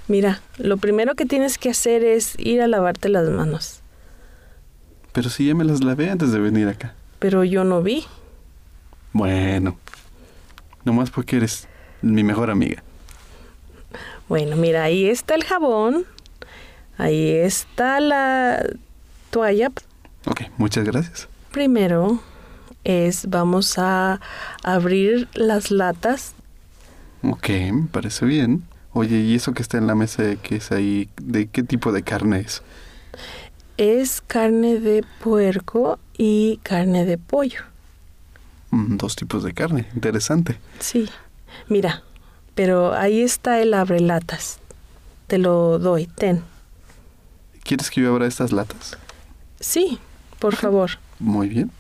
Mira, lo primero que tienes que hacer es ir a lavarte las manos. Pero si ya me las lavé antes de venir acá. Pero yo no vi. Bueno, nomás porque eres mi mejor amiga. Bueno, mira, ahí está el jabón. Ahí está la toalla. Ok, muchas gracias. Primero vamos a abrir las latas. Ok, me parece bien. Oye, ¿y eso que está en la mesa que es ahí, de qué tipo de carne es? Es carne de puerco y carne de pollo. Dos tipos de carne, interesante. Sí, mira, pero ahí está el abrelatas. Te lo doy, ten. ¿Quieres que yo abra estas latas? Sí, por favor. Muy bien.